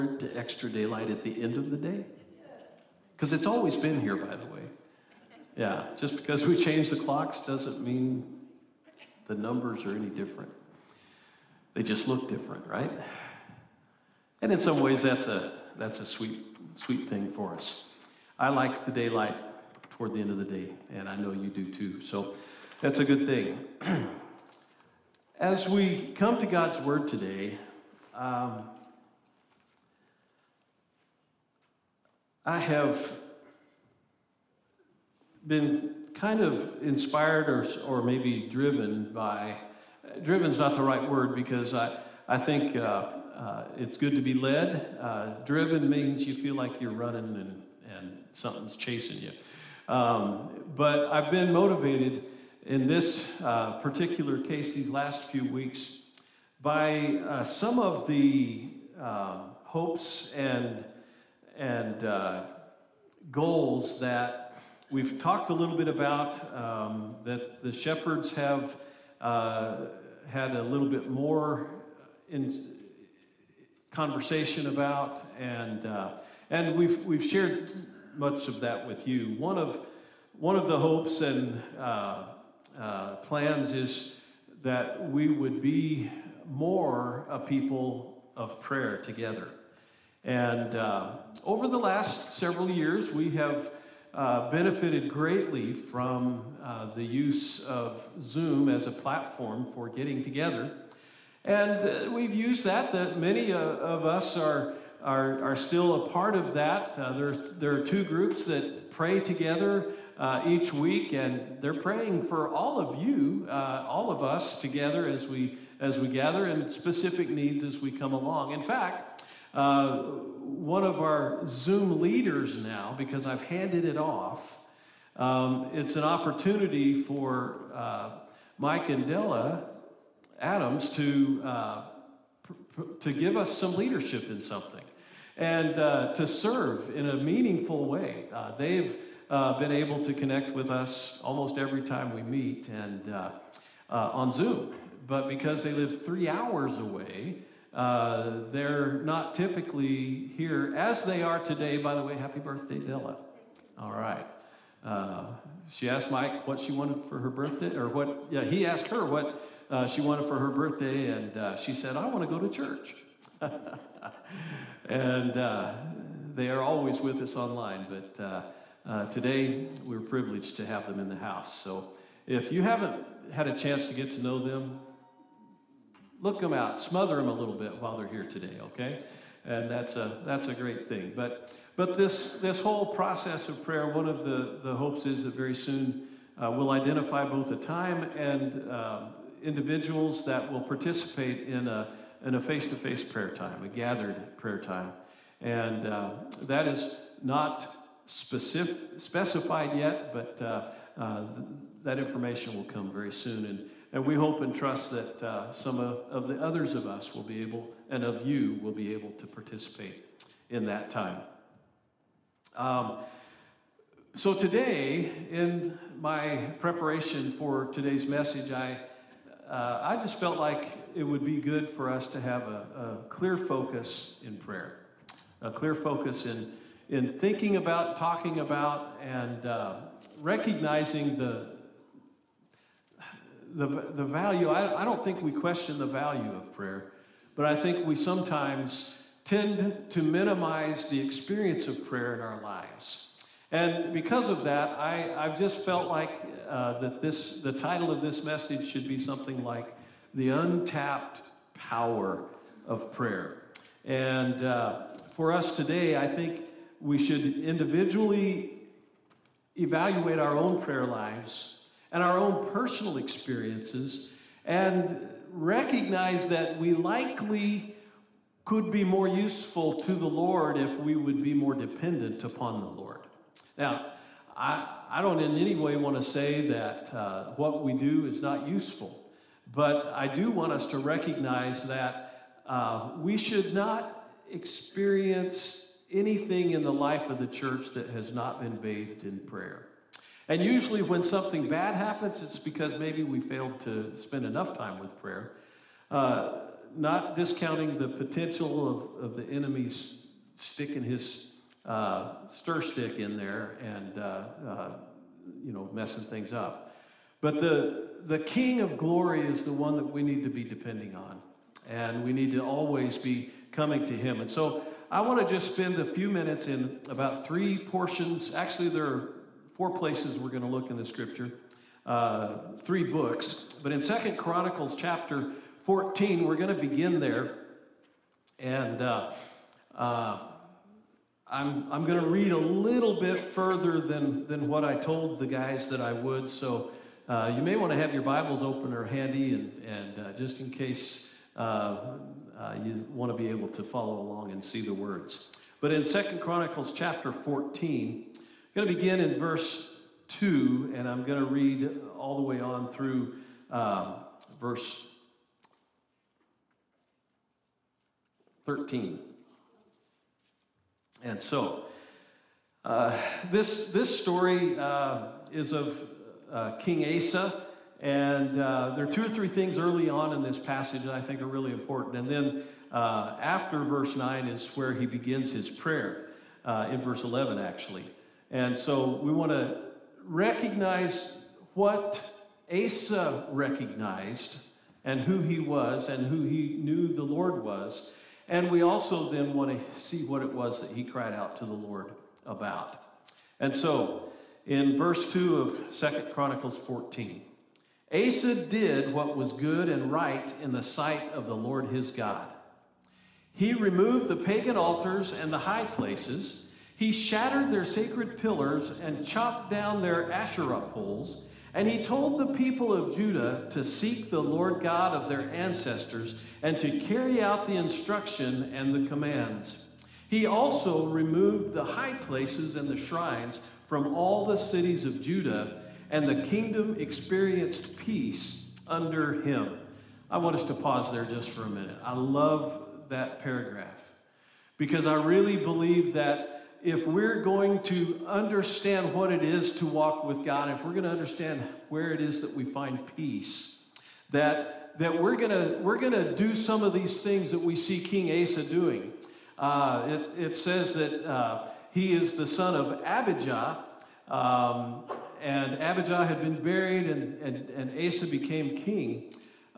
to extra daylight at the end of the day? Because it's always been here, by the way. Yeah, just because we change the clocks doesn't mean the numbers are any different. They just look different, right? And in some ways, that's a sweet thing for us. I like the daylight toward the end of the day, and I know you do too. So that's a good thing. As we come to God's Word today, I have been kind of inspired or maybe driven by, driven's not the right word because I think it's good to be led. Driven means you feel like you're running and something's chasing you. But I've been motivated in this particular case these last few weeks by some of the hopes and goals that we've talked a little bit about, that the shepherds have had a little bit more in conversation about, and we've shared much of that with you. One of the hopes and plans is that we would be more a people of prayer together. And over the last several years, we have benefited greatly from the use of Zoom as a platform for getting together. And we've used that many of us are still a part of that. There are two groups that pray together each week, and they're praying for all of you, all of us together as we gather, and specific needs as we come along. In fact, one of our Zoom leaders now, because I've handed it off, it's an opportunity for Mike and Della Adams to give us some leadership in something and to serve in a meaningful way. They've been able to connect with us almost every time we meet and on Zoom. But because they live 3 hours away, they're not typically here as they are today. By the way, happy birthday, Della. All right. She asked Mike what she wanted for her birthday, or what, yeah, he asked her what she wanted for her birthday, and she said, I want to go to church. And they are always with us online, but today we're privileged to have them in the house. So if you haven't had a chance to get to know them, look them out, smother them a little bit while they're here today, okay? And that's a great thing. But this whole process of prayer, one of the hopes is that very soon we'll identify both a time and individuals that will participate in a face-to-face prayer time, a gathered prayer time. And that is not specified yet, but that information will come very soon. And we hope and trust that some of the others of us will be able, and of you will be able to participate in that time. So today, in my preparation for today's message, I just felt like it would be good for us to have a clear focus in prayer, a clear focus in thinking about, talking about, and recognizing the value. I don't think we question the value of prayer, but I think we sometimes tend to minimize the experience of prayer in our lives. And because of that, I've just felt like that the title of this message should be something like The Untapped Power of Prayer. And for us today, I think we should individually evaluate our own prayer lives and our own personal experiences, and recognize that we likely could be more useful to the Lord if we would be more dependent upon the Lord. Now, I don't in any way want to say that what we do is not useful, but I do want us to recognize that we should not experience anything in the life of the church that has not been bathed in prayer. And usually when something bad happens, it's because maybe we failed to spend enough time with prayer. not discounting the potential of the enemy's sticking his stir stick in there and messing things up. But the King of glory is the one that we need to be depending on, and we need to always be coming to him. And so I want to just spend a few minutes in about 3 portions. Actually, there are 4 places we're going to look in the scripture, 3 books. But in 2 Chronicles chapter 14, we're going to begin there. And I'm going to read a little bit further than what I told the guys that I would. So you may want to have your Bibles open or handy, and just in case you want to be able to follow along and see the words. But in 2 Chronicles chapter 14, I'm going to begin in verse 2, and I'm going to read all the way on through verse 13. And so, this story is of King Asa, and there are 2 or 3 things early on in this passage that I think are really important. And then after verse 9 is where he begins his prayer, in verse 11 actually. And so we want to recognize what Asa recognized and who he was and who he knew the Lord was. And we also then want to see what it was that he cried out to the Lord about. And so, in verse 2 of 2 Chronicles 14, Asa did what was good and right in the sight of the Lord his God. He removed the pagan altars and the high places. He shattered their sacred pillars and chopped down their Asherah poles. And he told the people of Judah to seek the Lord God of their ancestors and to carry out the instruction and the commands. He also removed the high places and the shrines from all the cities of Judah, and the kingdom experienced peace under him. I want us to pause there just for a minute. I love that paragraph because I really believe that if we're going to understand what it is to walk with God, if we're going to understand where it is that we find peace, that we're gonna do some of these things that we see King Asa doing. It says that he is the son of Abijah, and Abijah had been buried, and Asa became king.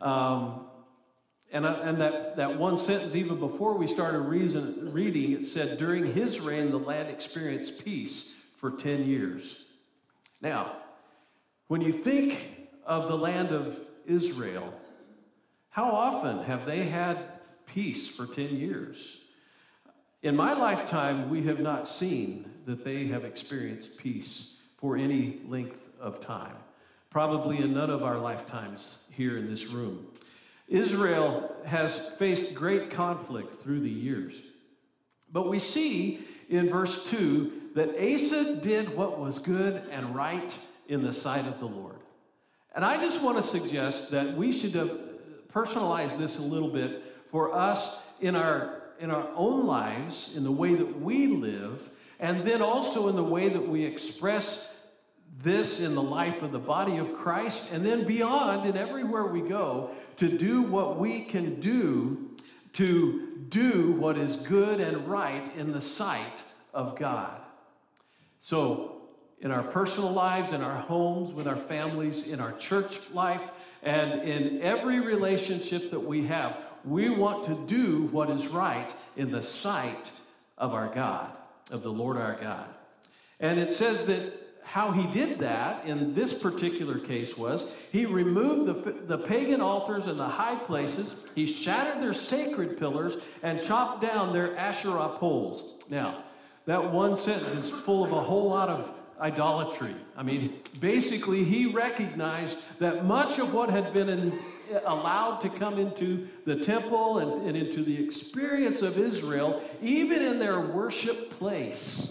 And that one sentence, even before we started reading, it said, during his reign, the land experienced peace for 10 years. Now, when you think of the land of Israel, how often have they had peace for 10 years? In my lifetime, we have not seen that they have experienced peace for any length of time. Probably in none of our lifetimes here in this room. Israel has faced great conflict through the years. But we see in verse 2 that Asa did what was good and right in the sight of the Lord. And I just want to suggest that we should personalize this a little bit for us in our own lives, in the way that we live, and then also in the way that we express this in the life of the body of Christ, and then beyond and everywhere we go, to do what we can do to do what is good and right in the sight of God. So, in our personal lives, in our homes, with our families, in our church life, and in every relationship that we have, we want to do what is right in the sight of our God, of the Lord our God. And it says that how he did that in this particular case was he removed the pagan altars and the high places. He shattered their sacred pillars and chopped down their Asherah poles. Now, that one sentence is full of a whole lot of idolatry. I mean, basically, he recognized that much of what had been allowed to come into the temple and into the experience of Israel, even in their worship place,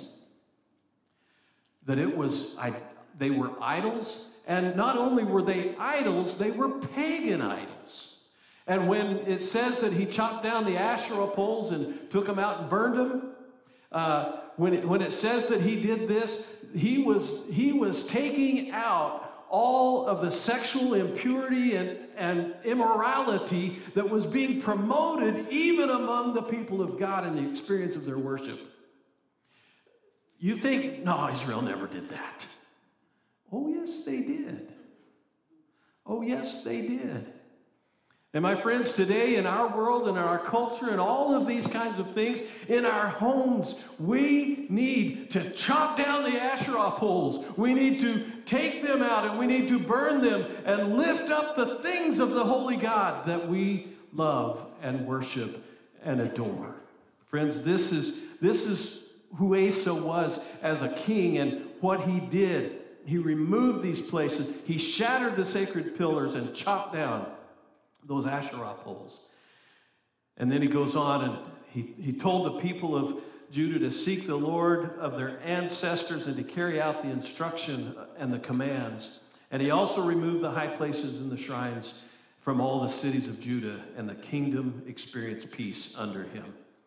that they were idols, and not only were they idols, they were pagan idols. And when it says that he chopped down the Asherah poles and took them out and burned them, when it says that he did this, he was taking out all of the sexual impurity and immorality that was being promoted even among the people of God in the experience of their worship. You think, no, Israel never did that. Oh, yes, they did. Oh, yes, they did. And my friends, today in our world and in our culture and all of these kinds of things, in our homes, we need to chop down the Asherah poles. We need to take them out and we need to burn them and lift up the things of the holy God that we love and worship and adore. Friends, this is who Asa was as a king and what he did. He removed these places. He shattered the sacred pillars and chopped down those Asherah poles. And then he goes on and he told the people of Judah to seek the Lord of their ancestors and to carry out the instruction and the commands. And he also removed the high places and the shrines from all the cities of Judah, and the kingdom experienced peace under him.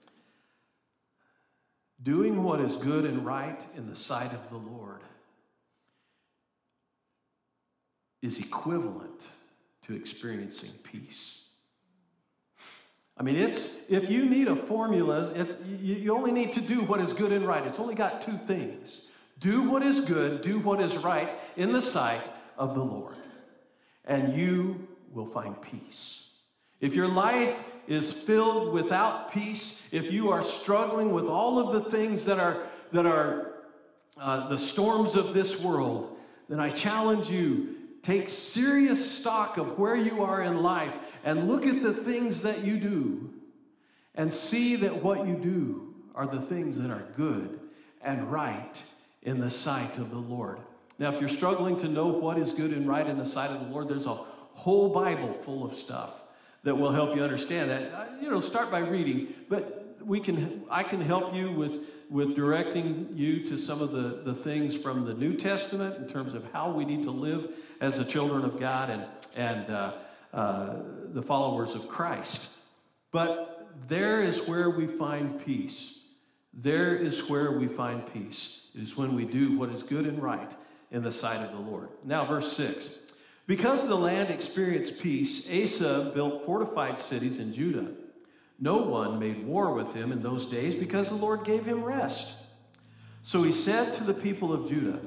Doing what is good and right in the sight of the Lord is equivalent to experiencing peace. I mean, if you need a formula, you only need to do what is good and right. It's only got two things. Do what is good, do what is right in the sight of the Lord, and you will find peace. If your life is filled without peace, if you are struggling with all of the things that are the storms of this world, then I challenge you, take serious stock of where you are in life and look at the things that you do and see that what you do are the things that are good and right in the sight of the Lord. Now, if you're struggling to know what is good and right in the sight of the Lord, there's a whole Bible full of stuff that will help you understand that. Start by reading, but I can help you with directing you to some of the things from the New Testament in terms of how we need to live as the children of God and the followers of Christ. But there is where we find peace. There is where we find peace. It is when we do what is good and right in the sight of the Lord. Now, verse 6. Because the land experienced peace, Asa built fortified cities in Judah. No one made war with him in those days because the Lord gave him rest. So he said to the people of Judah,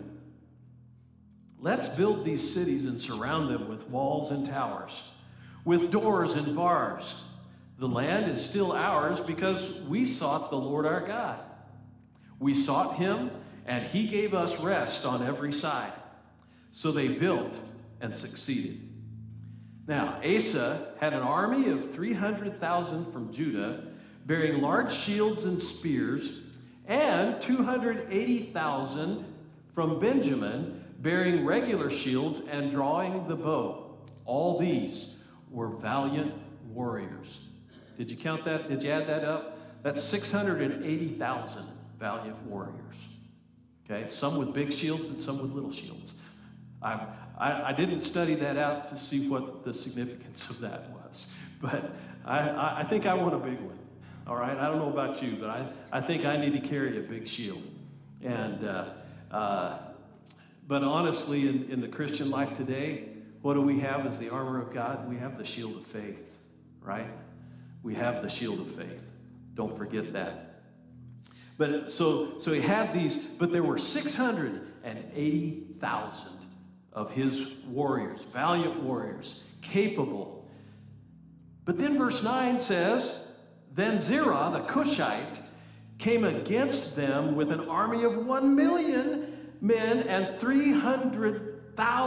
let's build these cities and surround them with walls and towers, with doors and bars. The land is still ours because we sought the Lord our God. We sought him, and he gave us rest on every side. So they built and succeeded. Now, Asa had an army of 300,000 from Judah, bearing large shields and spears, and 280,000 from Benjamin, bearing regular shields and drawing the bow. All these were valiant warriors. Did you count that? Did you add that up? That's 680,000 valiant warriors. Okay, some with big shields and some with little shields. I didn't study that out to see what the significance of that was, but I think I want a big one. All right, I don't know about you, but I think I need to carry a big shield. And but honestly, in the Christian life today, what do we have as the armor of God? We have the shield of faith, right? We have the shield of faith. Don't forget that. But so he had these, but there were 680,000 of his warriors, valiant warriors, capable. But then verse 9 says, then Zerah, the Cushite, came against them with an army of 1 million men and 300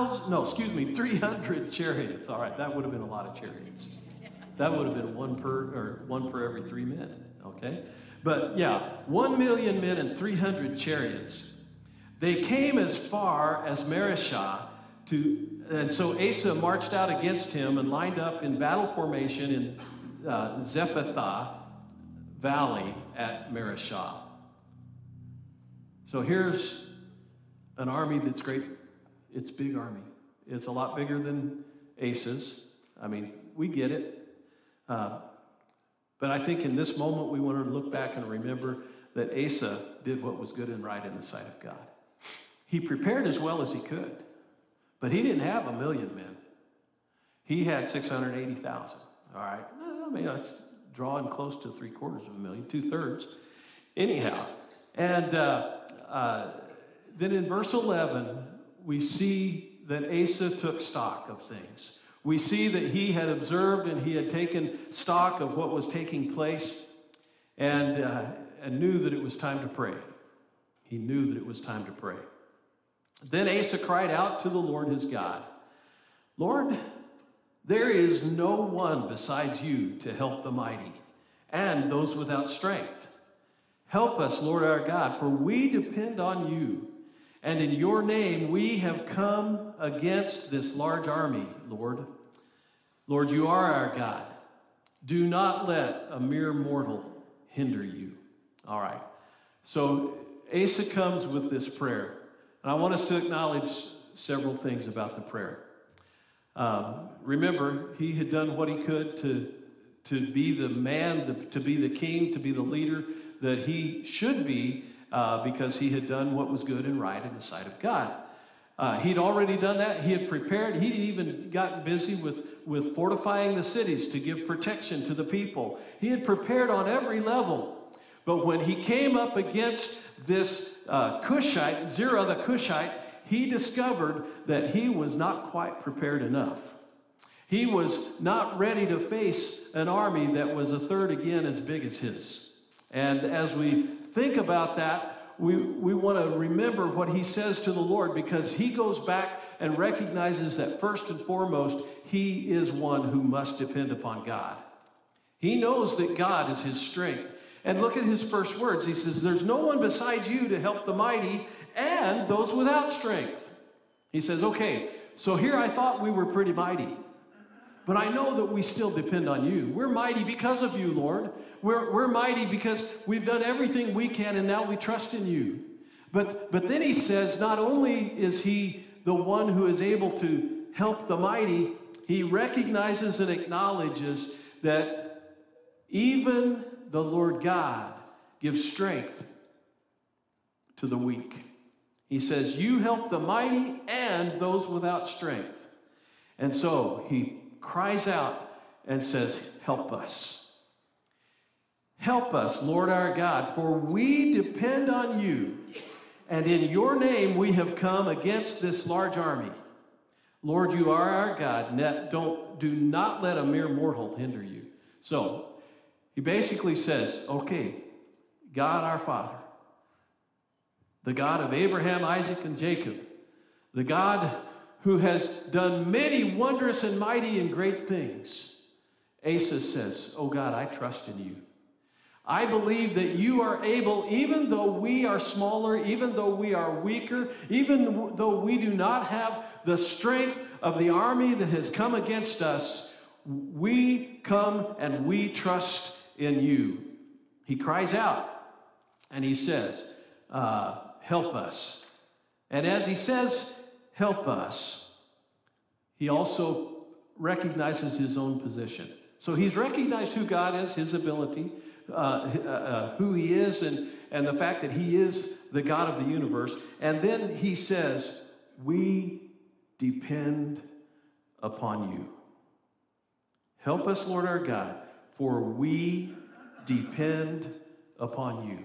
chariots. All right, that would have been a lot of chariots. That would have been one per every 3 men, okay? But yeah, 1 million men and 300 chariots. They came as far as Mareshah, and so Asa marched out against him and lined up in battle formation in Zephathah Valley at Mareshah. So here's an army that's great. It's a big army. It's a lot bigger than Asa's. I mean, we get it. But I think in this moment we want to look back and remember that Asa did what was good and right in the sight of God. He prepared as well as he could, But he didn't have 1 million men. He had 680,000. All right. I mean, that's drawing close to 750,000, 2/3. Anyhow. And then in verse 11, we see that Asa took stock of things. We see that he had observed and he had taken stock of what was taking place and knew that it was time to pray. He knew that it was time to pray. Then Asa cried out to the Lord his God, Lord, there is no one besides you to help the mighty and those without strength. Help us, Lord our God, for we depend on you. And in your name we have come against this large army, Lord. Lord, you are our God. Do not let a mere mortal hinder you. All right. So Asa comes with this prayer. And I want us to acknowledge several things about the prayer. Remember, he had done what he could to be the man, to be the king, to be the leader that he should be, because he had done what was good and right in the sight of God. He'd already done that. He had prepared. He'd even gotten busy with fortifying the cities to give protection to the people. He had prepared on every level. But when he came up against this Cushite, Zerah the Cushite, he discovered that he was not quite prepared enough. He was not ready to face an army that was 1/3 again as big as his. And as we think about that, we want to remember what he says to the Lord, because he goes back and recognizes that first and foremost, he is one who must depend upon God. He knows that God is his strength. And look at his first words. He says, there's no one besides you to help the mighty and those without strength. He says, okay, so here I thought we were pretty mighty, but I know that we still depend on you. We're mighty because of you, Lord. We're mighty because we've done everything we can, and now we trust in you. But then he says, not only is he the one who is able to help the mighty, he recognizes and acknowledges that even the Lord God gives strength to the weak. He says, you help the mighty and those without strength. And so he cries out and says, help us. Help us, Lord our God, for we depend on you, and in your name we have come against this large army. Lord, you are our God. Do not let a mere mortal hinder you. So he basically says, okay, God our Father, the God of Abraham, Isaac, and Jacob, the God who has done many wondrous and mighty and great things. Asa says, oh God, I trust in you. I believe that you are able, even though we are smaller, even though we are weaker, even though we do not have the strength of the army that has come against us, we come and we trust in you. He cries out and he says, help us. And as he says, help us, he also recognizes his own position. So he's recognized who God is, his ability, who he is, and the fact that he is the God of the universe. And then he says, we depend upon you. Help us, Lord our God, for we depend upon you.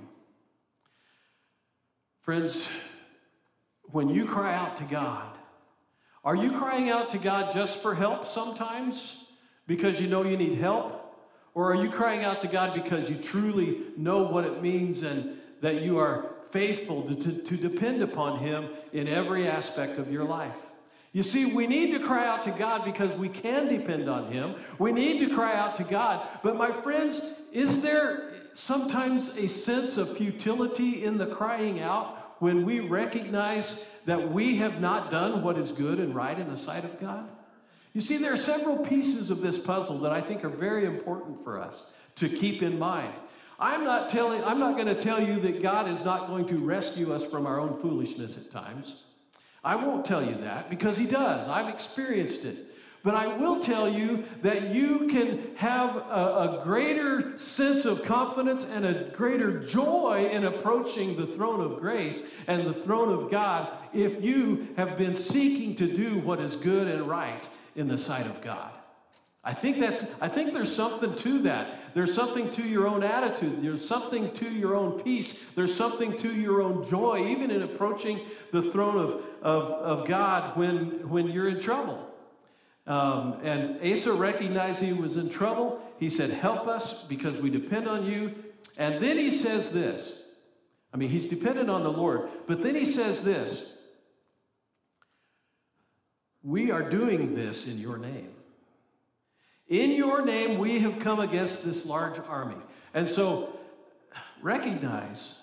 Friends, when you cry out to God, are you crying out to God just for help sometimes because you know you need help? Or are you crying out to God because you truly know what it means and that you are faithful to depend upon him in every aspect of your life? You see, we need to cry out to God because we can depend on him. We need to cry out to God. But my friends, is there sometimes a sense of futility in the crying out when we recognize that we have not done what is good and right in the sight of God? You see, there are several pieces of this puzzle that I think are very important for us to keep in mind. I'm not going to tell you that God is not going to rescue us from our own foolishness at times. I won't tell you that because he does. I've experienced it. But I will tell you that you can have a greater sense of confidence and a greater joy in approaching the throne of grace and the throne of God if you have been seeking to do what is good and right in the sight of God. I think there's something to that. There's something to your own attitude. There's something to your own peace. There's something to your own joy, even in approaching the throne of God when you're in trouble. And Asa recognized he was in trouble. He said, help us because we depend on you. And then he says this. I mean, he's dependent on the Lord. But then he says this. We are doing this in your name. In your name, we have come against this large army. And so recognize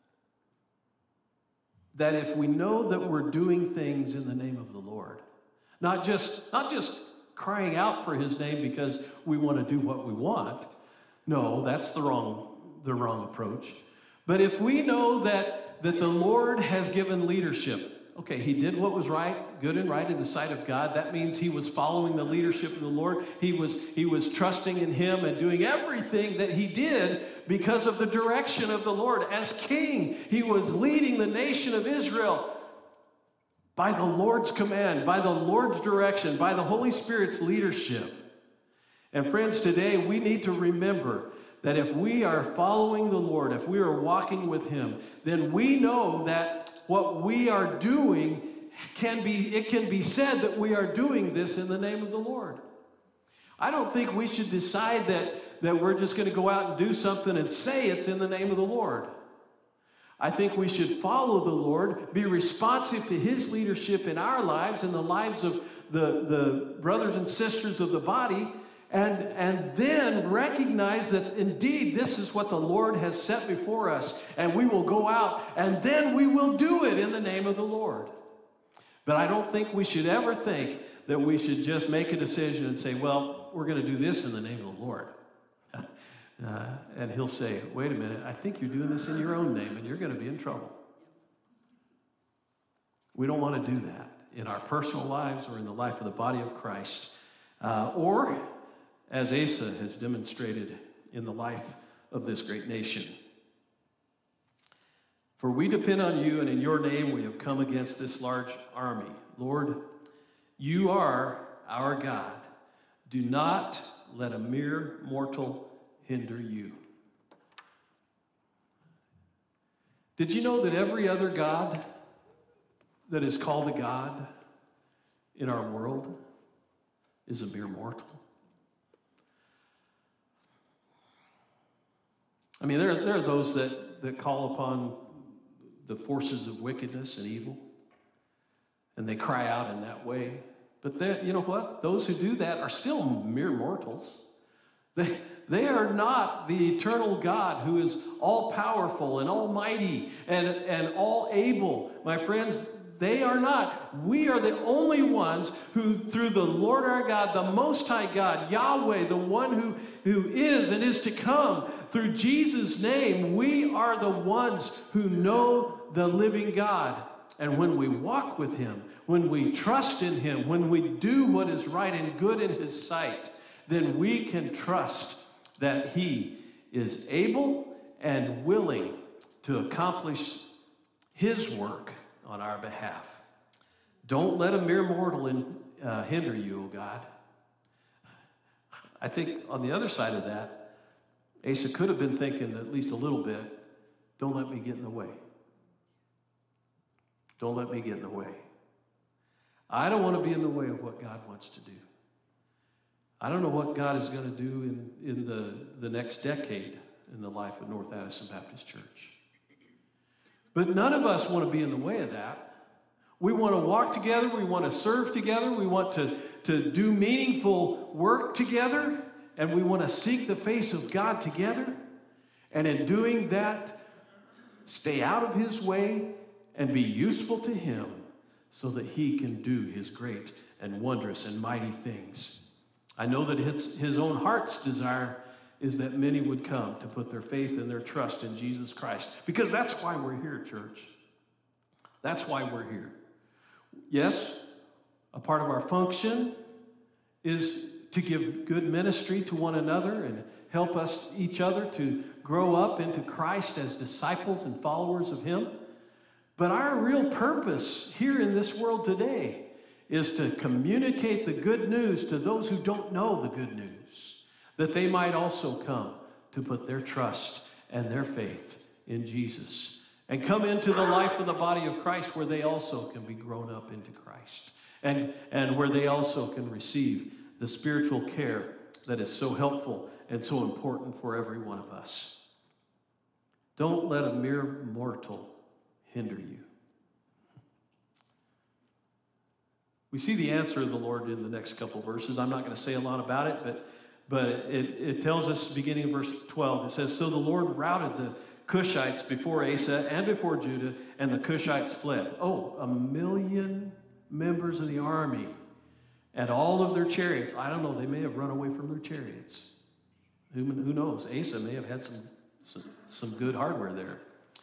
that if we know that we're doing things in the name of the Lord, not just crying out for his name because we want to do what we want. No, that's the wrong approach. But if we know that the Lord has given leadership, okay, he did what was right, good and right in the sight of God. That means he was following the leadership of the Lord. He was trusting in him and doing everything that he did because of the direction of the Lord. As king, he was leading the nation of Israel by the Lord's command, by the Lord's direction, by the Holy Spirit's leadership. And friends, today we need to remember that if we are following the Lord, if we are walking with him, then we know that what we are doing can be said that we are doing this in the name of the Lord. I don't think we should decide that we're just going to go out and do something and say it's in the name of the Lord. I think we should follow the Lord, be responsive to his leadership in our lives and the lives of the brothers and sisters of the body, and then recognize that indeed this is what the Lord has set before us, and we will go out and then we will do it in the name of the Lord. But I don't think we should ever think that we should just make a decision and say, well, we're going to do this in the name of the Lord. And he'll say, wait a minute, I think you're doing this in your own name and you're going to be in trouble. We don't want to do that in our personal lives or in the life of the body of Christ. Or as Asa has demonstrated in the life of this great nation. For we depend on you, and in your name we have come against this large army. Lord, you are our God. Do not let a mere mortal hinder you. Did you know that every other god that is called a god in our world is a mere mortal? I mean, there are those that call upon the forces of wickedness and evil, and they cry out in that way. But you know what? Those who do that are still mere mortals. They are not the eternal God who is all-powerful and almighty and all-able. My friends, they are not. We are the only ones who, through the Lord our God, the Most High God, Yahweh, the one who is and is to come, through Jesus' name, we are the ones who know the living God. And when we walk with him, when we trust in him, when we do what is right and good in his sight, then we can trust that he is able and willing to accomplish his work on our behalf. Don't let a mere mortal hinder you, O God. I think on the other side of that, Asa could have been thinking at least a little bit, don't let me get in the way. Don't let me get in the way. I don't want to be in the way of what God wants to do. I don't know what God is going to do in the next decade in the life of North Addison Baptist Church. But none of us want to be in the way of that. We want to walk together. We want to serve together. We want to do meaningful work together. And we want to seek the face of God together. And in doing that, stay out of his way and be useful to him so that he can do his great and wondrous and mighty things. I know that his own heart's desire is that many would come to put their faith and their trust in Jesus Christ. Because that's why we're here, church. That's why we're here. Yes, a part of our function is to give good ministry to one another and help us each other to grow up into Christ as disciples and followers of him. But our real purpose here in this world today is to communicate the good news to those who don't know the good news, that they might also come to put their trust and their faith in Jesus and come into the life of the body of Christ, where they also can be grown up into Christ and where they also can receive the spiritual care that is so helpful and so important for every one of us. Don't let a mere mortal hinder you. We see the answer of the Lord in the next couple verses. I'm not going to say a lot about it, but it tells us, beginning in verse 12, it says, "So the Lord routed the Cushites before Asa and before Judah, and the Cushites fled." Oh, 1,000,000 members of the army and all of their chariots. I don't know, they may have run away from their chariots. Who knows? Asa may have had some good hardware there.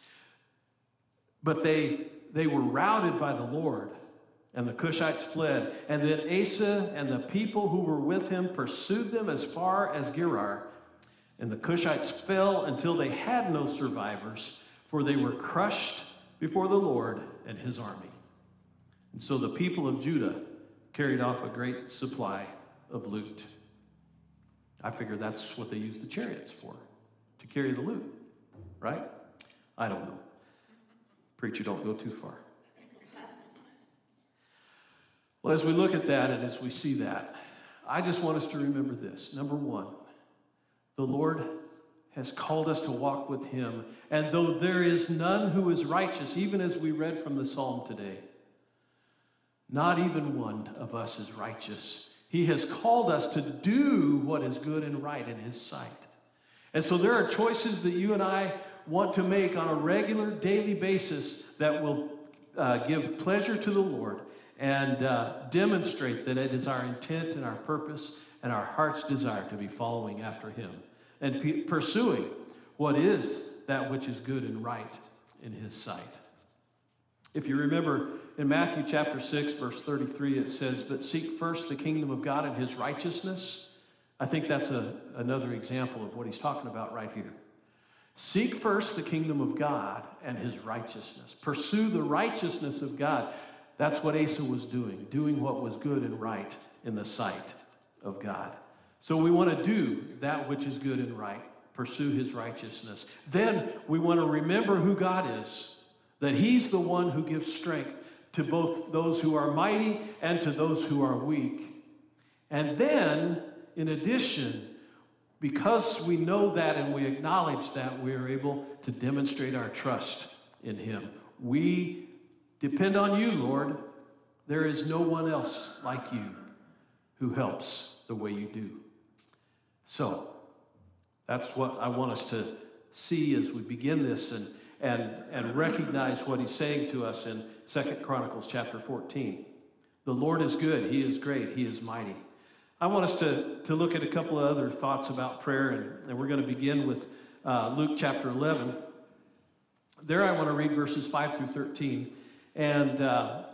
But they were routed by the Lord, and the Cushites fled. And then Asa and the people who were with him pursued them as far as Gerar. And the Cushites fell until they had no survivors, for they were crushed before the Lord and his army. And so the people of Judah carried off a great supply of loot. I figure that's what they used the chariots for, to carry the loot, right? I don't know. Preacher, don't go too far. Well, as we look at that and as we see that, I just want us to remember this. Number one, the Lord has called us to walk with him. And though there is none who is righteous, even as we read from the psalm today, not even one of us is righteous. He has called us to do what is good and right in his sight. And so there are choices that you and I want to make on a regular, daily basis that will give pleasure to the Lord and demonstrate that it is our intent and our purpose and our heart's desire to be following after him and pursuing what is that which is good and right in his sight. If you remember in Matthew chapter 6, verse 33, it says, "But seek first the kingdom of God and his righteousness." I think that's another example of what he's talking about right here. Seek first the kingdom of God and his righteousness. Pursue the righteousness of God. That's what Asa was doing what was good and right in the sight of God. So we want to do that which is good and right, pursue his righteousness. Then we want to remember who God is, that he's the one who gives strength to both those who are mighty and to those who are weak. And then, in addition, because we know that and we acknowledge that, we are able to demonstrate our trust in him. We depend on you, Lord. There is no one else like you who helps the way you do. So, that's what I want us to see as we begin this and recognize what he's saying to us in 2 Chronicles chapter 14. The Lord is good. He is great. He is mighty. I want us to look at a couple of other thoughts about prayer, and we're going to begin with Luke chapter 11. There I want to read verses 5 through 13. And the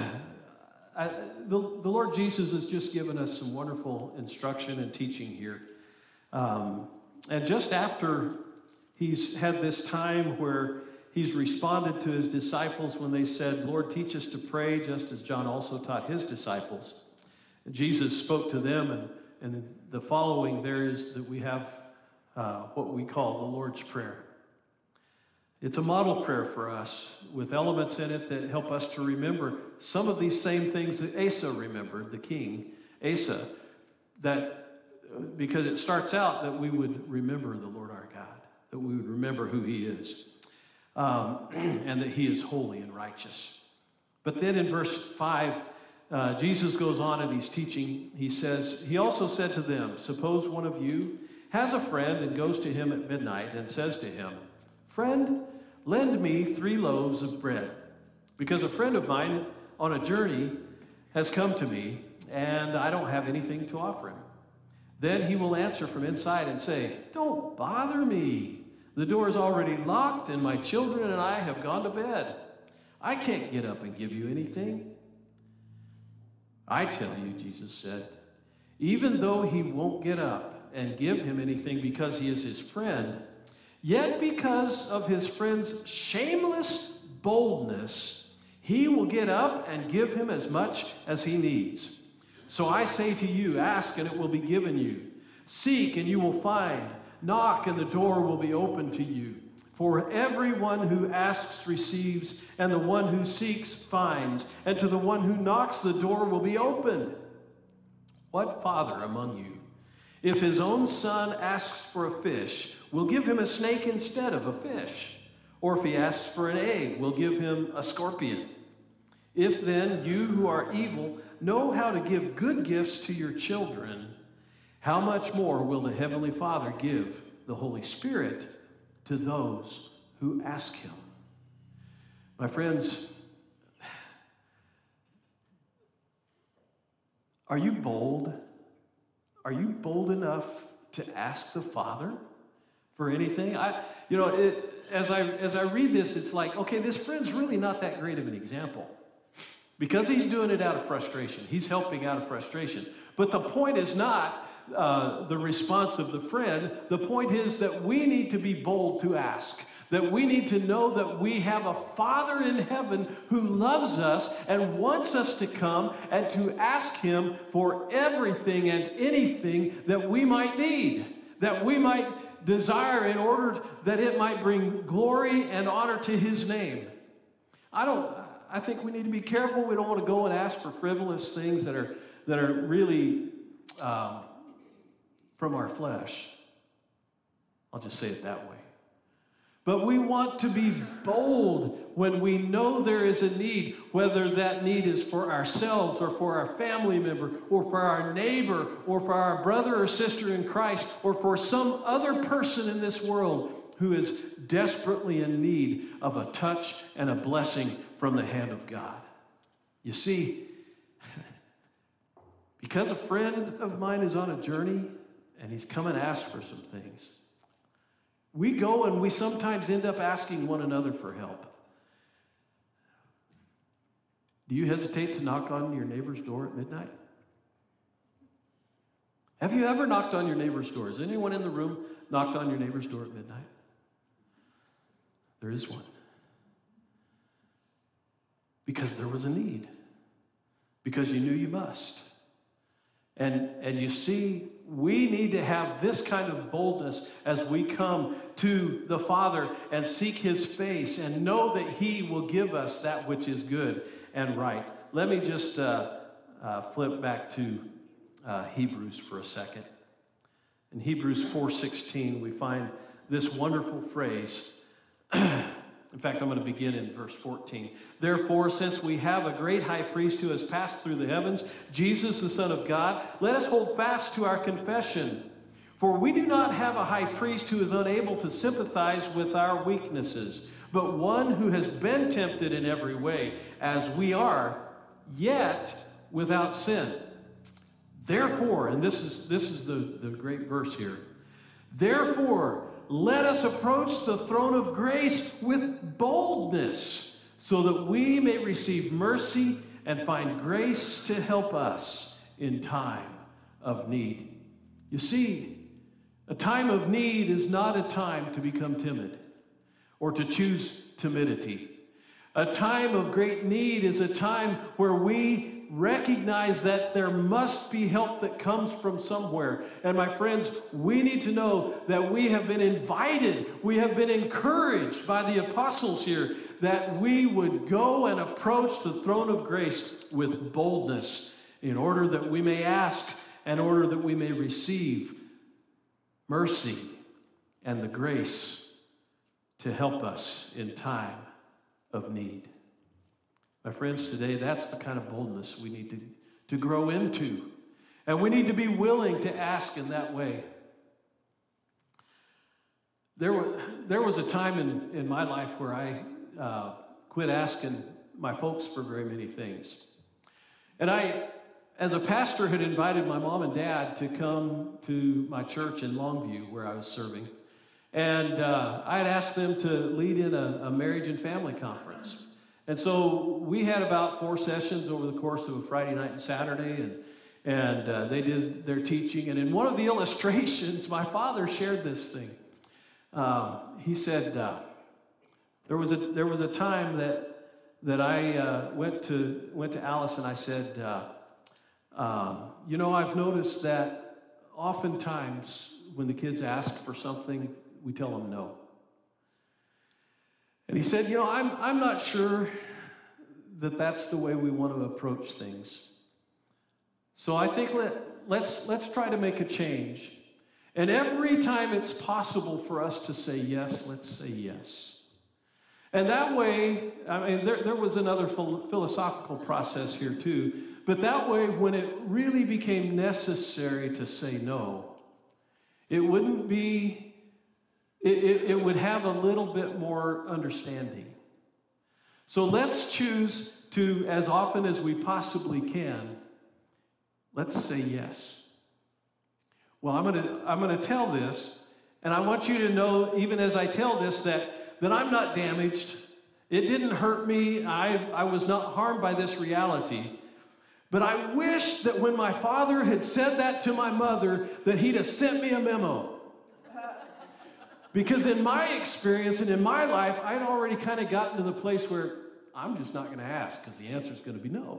Lord Jesus has just given us some wonderful instruction and teaching here. And just after he's had this time where he's responded to his disciples when they said, "Lord, teach us to pray, just as John also taught his disciples." And Jesus spoke to them, and the following there is that we have what we call the Lord's Prayer. It's a model prayer for us with elements in it that help us to remember some of these same things that Asa remembered, the king, Asa, because it starts out that we would remember the Lord our God, that we would remember who he is, and that he is holy and righteous. But then in verse 5, Jesus goes on and he's teaching. He says, he also said to them, "Suppose one of you has a friend and goes to him at midnight and says to him, 'Friend, lend me 3 loaves of bread, because a friend of mine on a journey has come to me, and I don't have anything to offer him.' Then he will answer from inside and say, 'Don't bother me. The door is already locked, and my children and I have gone to bed. I can't get up and give you anything.' I tell you," Jesus said, even though he won't get up and give him anything because he is his friend, yet because of his friend's shameless boldness, he will get up and give him as much as he needs. So I say to you, ask and it will be given you. Seek and you will find. Knock and the door will be opened to you. For everyone who asks receives, and the one who seeks finds, and to the one who knocks the door will be opened. What father among you, if his own son asks for a fish, will give him a snake instead of a fish? Or if he asks for an egg, will give him a scorpion? If then you who are evil know how to give good gifts to your children, how much more will the Heavenly Father give the Holy Spirit to those who ask him? My friends, are you bold? Are you bold enough to ask the Father for anything? As I read this, it's like, okay, this friend's really not that great of an example because he's doing it out of frustration. He's helping out of frustration. But the point is not the response of the friend. The point is that we need to be bold to ask, that we need to know that we have a Father in heaven who loves us and wants us to come and to ask him for everything and anything that we might need, that we might desire in order that it might bring glory and honor to his name. I think we need to be careful. We don't want to go and ask for frivolous things that are really from our flesh. I'll just say it that way. But we want to be bold when we know there is a need, whether that need is for ourselves or for our family member or for our neighbor or for our brother or sister in Christ or for some other person in this world who is desperately in need of a touch and a blessing from the hand of God. You see, because a friend of mine is on a journey and he's come and asked for some things, we go and we sometimes end up asking one another for help. Do you hesitate to knock on your neighbor's door at midnight? Have you ever knocked on your neighbor's door? Has anyone in the room knocked on your neighbor's door at midnight? There is one. Because there was a need. Because you knew you must. And you see, we need to have this kind of boldness as we come to the Father and seek his face and know that he will give us that which is good and right. Let me just flip back to Hebrews for a second. In Hebrews 4:16, we find this wonderful phrase. In fact, I'm going to begin in verse 14. Therefore, since we have a great high priest who has passed through the heavens, Jesus, the Son of God, let us hold fast to our confession. For we do not have a high priest who is unable to sympathize with our weaknesses, but one who has been tempted in every way, as we are, yet without sin. Therefore, and this is the great verse here, therefore, let us approach the throne of grace with boldness, so that we may receive mercy and find grace to help us in time of need. You see, a time of need is not a time to become timid or to choose timidity. A time of great need is a time where we recognize that there must be help that comes from somewhere. And my friends, we need to know that we have been invited, we have been encouraged by the apostles here that we would go and approach the throne of grace with boldness in order that we may ask, in order that we may receive mercy and the grace to help us in time of need. My friends, today, that's the kind of boldness we need to grow into. And we need to be willing to ask in that way. There was a time in my life where I quit asking my folks for very many things. And I, as a pastor, had invited my mom and dad to come to my church in Longview where I was serving. And I had asked them to lead in a marriage and family conference. And so we had about 4 sessions over the course of a Friday night and Saturday, and they did their teaching. And in one of the illustrations, my father shared this thing. He said, there was a time that I went to Alice and I said, I've noticed that oftentimes when the kids ask for something, we tell them no. And he said, I'm not sure that that's the way we want to approach things. So I think let's try to make a change. And every time it's possible for us to say yes, let's say yes. And that way, there was another philosophical process here too, but that way, when it really became necessary to say no, it wouldn't be, it would have a little bit more understanding. So let's choose to, as often as we possibly can, let's say yes. Well, I'm gonna tell this, and I want you to know, even as I tell this, that I'm not damaged. It didn't hurt me. I was not harmed by this reality. But I wish that when my father had said that to my mother, that he'd have sent me a memo. Because in my experience and in my life, I'd already kind of gotten to the place where I'm just not going to ask because the answer is going to be no.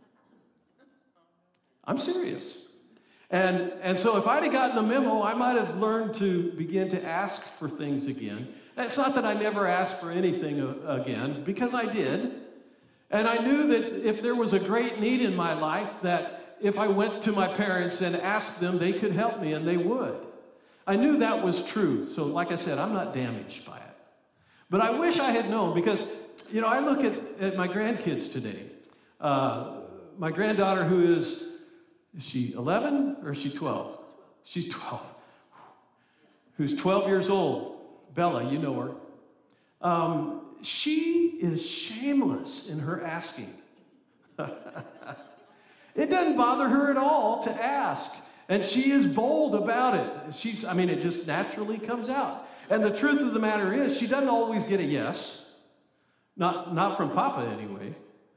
I'm serious. And so if I'd have gotten a memo, I might have learned to begin to ask for things again. It's not that I never asked for anything again, because I did. And I knew that if there was a great need in my life, that if I went to my parents and asked them, they could help me, and they would. I knew that was true. So like I said, I'm not damaged by it. But I wish I had known, because, I look at my grandkids today. My granddaughter, who is she 11 or is she 12? She's 12. Who's 12 years old. Bella, you know her. She is shameless in her asking. It doesn't bother her at all to ask. And she is bold about it. It just naturally comes out. And the truth of the matter is, she doesn't always get a yes. Not from Papa, anyway.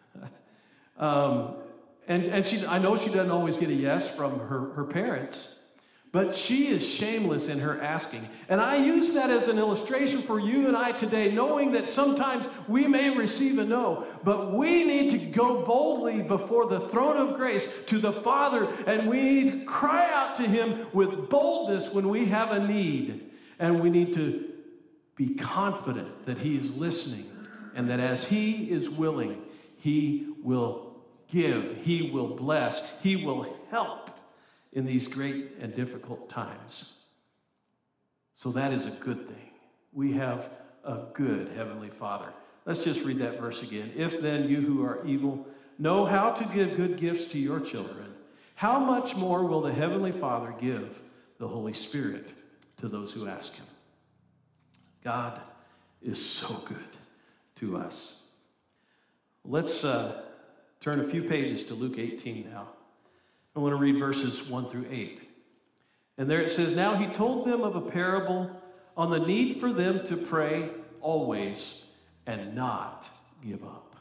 I know she doesn't always get a yes from her parents. But she is shameless in her asking. And I use that as an illustration for you and I today, knowing that sometimes we may receive a no, but we need to go boldly before the throne of grace to the Father, and we need to cry out to Him with boldness when we have a need. And we need to be confident that He is listening, and that as He is willing, He will give, He will bless, He will help in these great and difficult times. So that is a good thing. We have a good Heavenly Father. Let's just read that verse again. If then you who are evil know how to give good gifts to your children, how much more will the Heavenly Father give the Holy Spirit to those who ask Him? God is so good to us. Let's turn a few pages to Luke 18 now. I want to read verses 1 through 8. And there it says, "Now he told them of a parable on the need for them to pray always and not give up."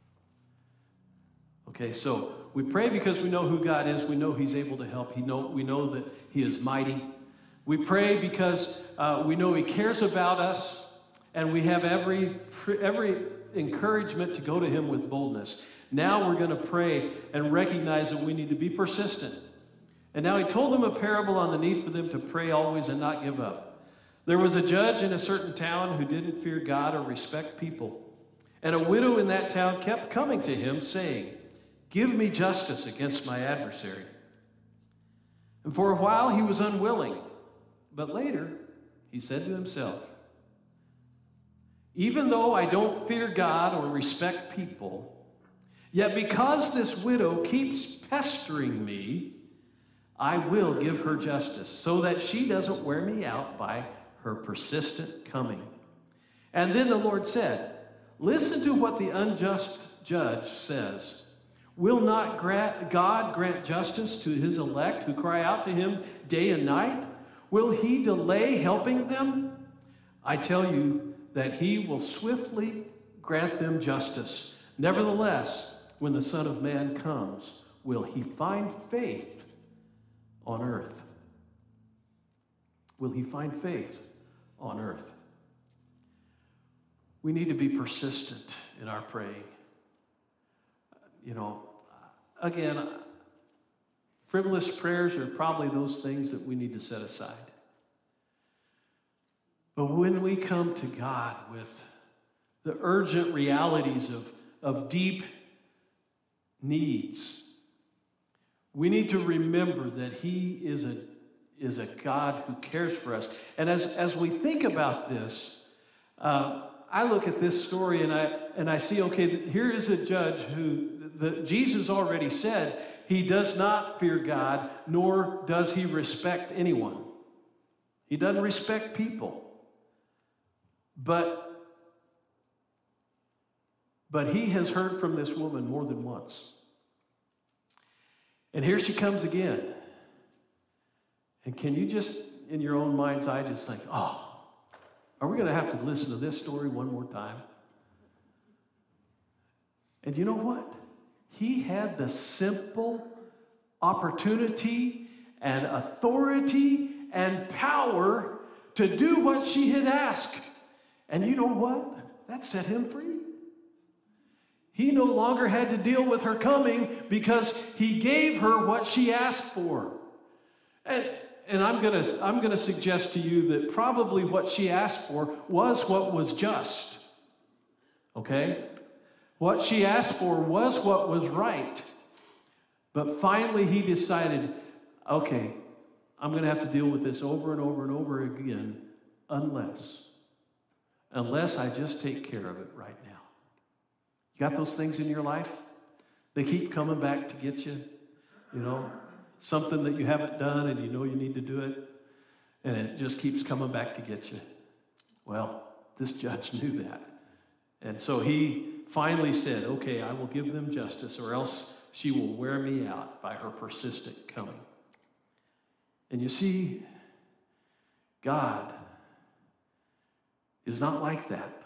Okay, so we pray because we know who God is. We know He's able to help. We know that He is mighty. We pray because we know He cares about us, and we have every encouragement to go to Him with boldness. Now we're going to pray and recognize that we need to be persistent. And now he told them a parable on the need for them to pray always and not give up. There was a judge in a certain town who didn't fear God or respect people. And a widow in that town kept coming to him, saying, "Give me justice against my adversary." And for a while he was unwilling. But later he said to himself, "Even though I don't fear God or respect people, yet because this widow keeps pestering me, I will give her justice, so that she doesn't wear me out by her persistent coming." And then the Lord said, "Listen to what the unjust judge says. Will not God grant justice to His elect who cry out to Him day and night? Will He delay helping them? I tell you that He will swiftly grant them justice. Nevertheless, when the Son of Man comes, will he find faith on earth? Will he find faith on earth? We need to be persistent in our praying. Again, frivolous prayers are probably those things that we need to set aside. But when we come to God with the urgent realities of deep needs, we need to remember that he is a God who cares for us. And as we think about this, I look at this story and I see, okay, here is a judge who Jesus already said he does not fear God, nor does he respect anyone. He doesn't respect people. But he has heard from this woman more than once. And here she comes again. And can you just, in your own mind's eye, just think, oh, are we going to have to listen to this story one more time? And you know what? He had the simple opportunity and authority and power to do what she had asked. And you know what? That set him free. He no longer had to deal with her coming because he gave her what she asked for. And I'm gonna suggest to you that probably what she asked for was what was just. Okay? What she asked for was what was right. But finally he decided, okay, I'm going to have to deal with this over and over and over again unless I just take care of it right now. You got those things in your life? They keep coming back to get you, something that you haven't done and you know you need to do it, and it just keeps coming back to get you. Well, this judge knew that. And so he finally said, okay, I will give them justice, or else she will wear me out by her persistent coming. And you see, God is not like that.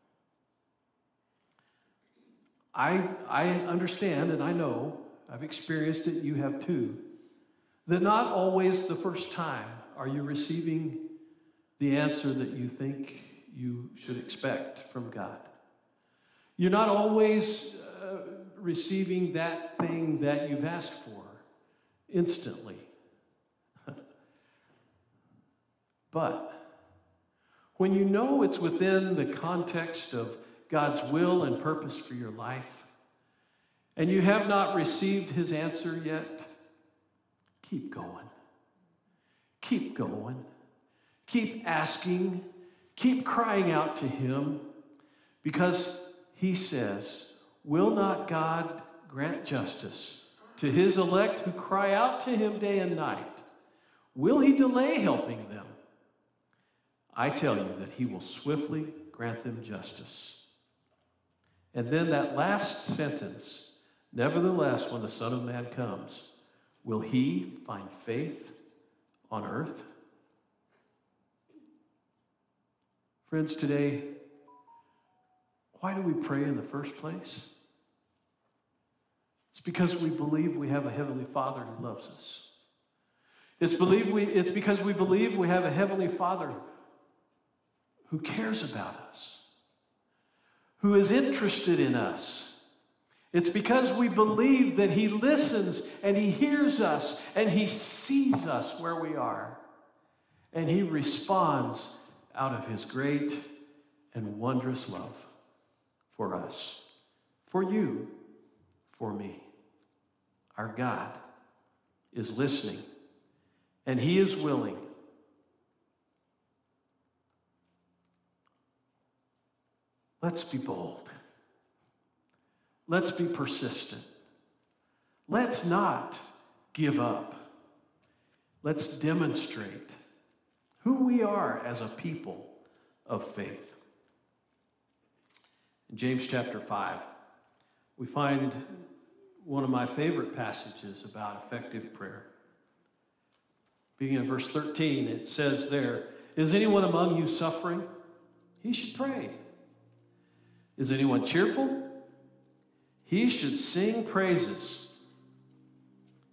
I understand, and I know, I've experienced it, you have too, that not always the first time are you receiving the answer that you think you should expect from God. You're not always receiving that thing that you've asked for instantly. But when you know it's within the context of God's will and purpose for your life, and you have not received his answer yet, keep going. Keep going. Keep asking. Keep crying out to him, because he says, will not God grant justice to his elect who cry out to him day and night? Will he delay helping them? I tell you that he will swiftly grant them justice. And then that last sentence, nevertheless, when the Son of Man comes, will he find faith on earth? Friends, today, why do we pray in the first place? It's because we believe we have a Heavenly Father who loves us. It's because we believe we have a Heavenly Father who cares about us, who is interested in us. It's because we believe that he listens and he hears us and he sees us where we are. And he responds out of his great and wondrous love for us, for you, for me. Our God is listening, and he is willing. Let's be bold. Let's be persistent. Let's not give up. Let's demonstrate who we are as a people of faith. In James chapter 5, we find one of my favorite passages about effective prayer. Beginning in verse 13, it says there, is anyone among you suffering? He should pray. Is anyone cheerful? He should sing praises.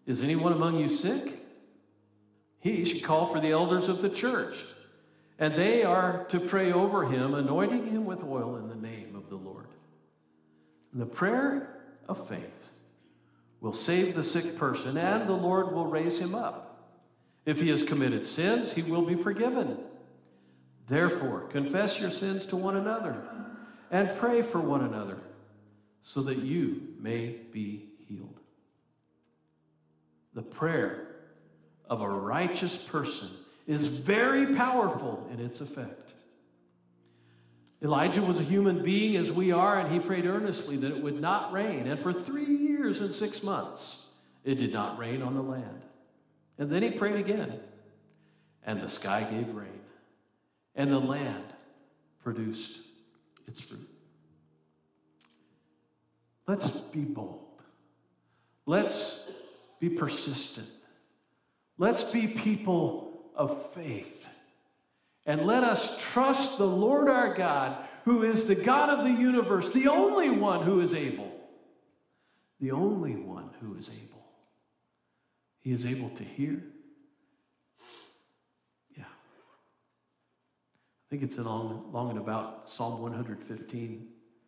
Is anyone among you sick? He should call for the elders of the church, and they are to pray over him, anointing him with oil in the name of the Lord. And the prayer of faith will save the sick person, and the Lord will raise him up. If he has committed sins, he will be forgiven. Therefore, confess your sins to one another and pray for one another so that you may be healed. The prayer of a righteous person is very powerful in its effect. Elijah was a human being as we are, and he prayed earnestly that it would not rain. And for 3 years and 6 months, it did not rain on the land. And then he prayed again, and the sky gave rain, and the land produced its fruit. Let's be bold. Let's be persistent. Let's be people of faith. And let us trust the Lord our God, who is the God of the universe, the only one who is able. The only one who is able. He is able to hear. Yeah. I think it's along and about Psalm 115,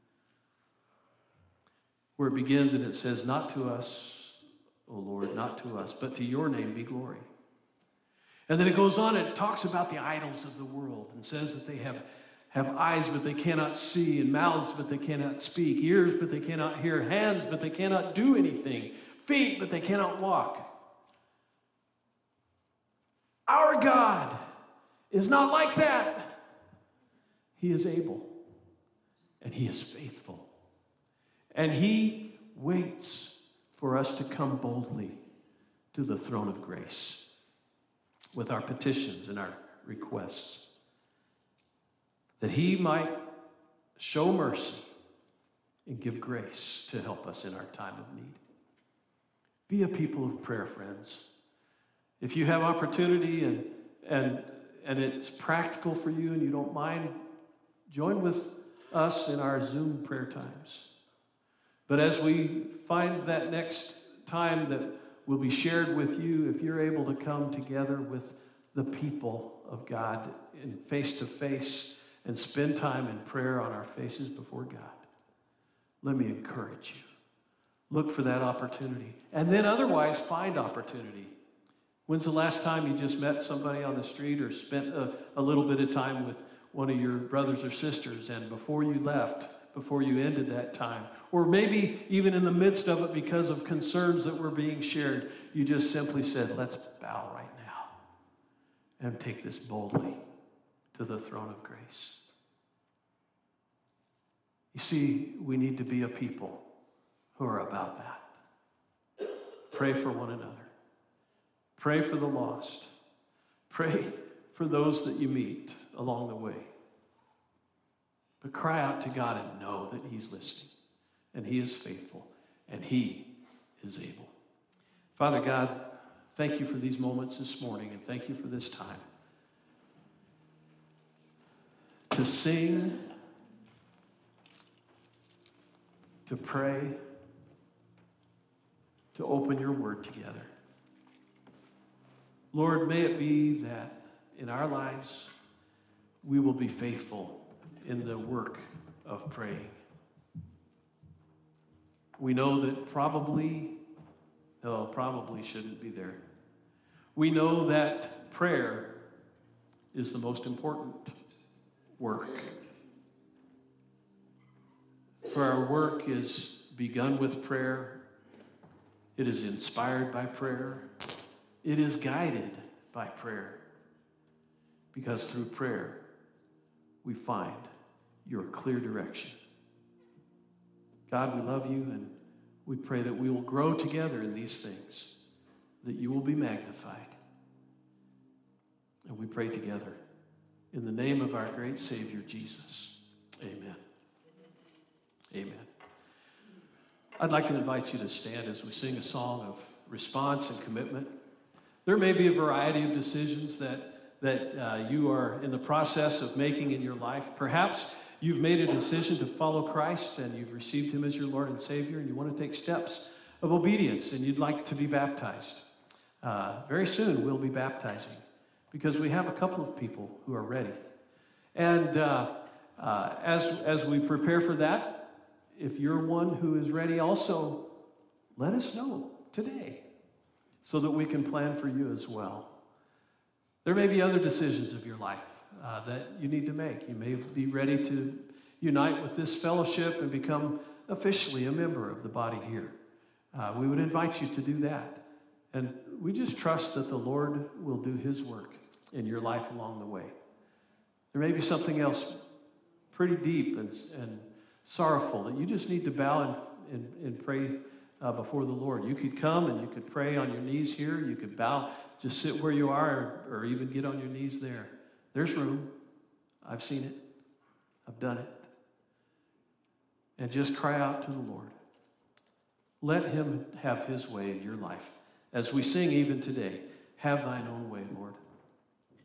where it begins and it says, "Not to us, O Lord, not to us, but to your name be glory." And then it goes on and it talks about the idols of the world and says that they have eyes but they cannot see, and mouths but they cannot speak, ears but they cannot hear, hands but they cannot do anything, feet but they cannot walk. Our God is not like that. He is able, and he is faithful, and he waits for us to come boldly to the throne of grace with our petitions and our requests, that he might show mercy and give grace to help us in our time of need. Be a people of prayer, friends. If you have opportunity and it's practical for you and you don't mind, join with us in our Zoom prayer times. But as we find that next time that will be shared with you, if you're able to come together with the people of God in face-to-face and spend time in prayer on our faces before God, let me encourage you. Look for that opportunity. And then otherwise, find opportunity. When's the last time you just met somebody on the street or spent a little bit of time with one of your brothers or sisters, and before you left, before you ended that time, or maybe even in the midst of it because of concerns that were being shared, you just simply said, "Let's bow right now and take this boldly to the throne of grace." You see, we need to be a people who are about that. Pray for one another. Pray for the lost. Pray for those that you meet along the way. But cry out to God and know that he's listening, and he is faithful, and he is able. Father God, thank you for these moments this morning, and thank you for this time to sing, to pray, to open your word together. Lord, may it be that in our lives we will be faithful in the work of praying. We know that probably shouldn't be there. We know that prayer is the most important work. For our work is begun with prayer. It is inspired by prayer. It is guided by prayer. Because through prayer, we find your clear direction. God, we love you, and we pray that we will grow together in these things, that you will be magnified. And we pray together in the name of our great Savior, Jesus. Amen. Amen. I'd like to invite you to stand as we sing a song of response and commitment. There may be a variety of decisions that you are in the process of making in your life. Perhaps you've made a decision to follow Christ and you've received him as your Lord and Savior, and you want to take steps of obedience and you'd like to be baptized, very soon we'll be baptizing because we have a couple of people who are ready. And as we prepare for that, if you're one who is ready also, let us know today so that we can plan for you as well. There may be other decisions of your life that you need to make. You may be ready to unite with this fellowship and become officially a member of the body here. We would invite you to do that. And we just trust that the Lord will do his work in your life along the way. There may be something else pretty deep and sorrowful that you just need to bow and pray before the Lord. You could come and you could pray on your knees here. You could bow, just sit where you are, or even get on your knees there. There's room. I've seen it. I've done it. And just cry out to the Lord. Let him have his way in your life. As we sing even today, have thine own way, Lord.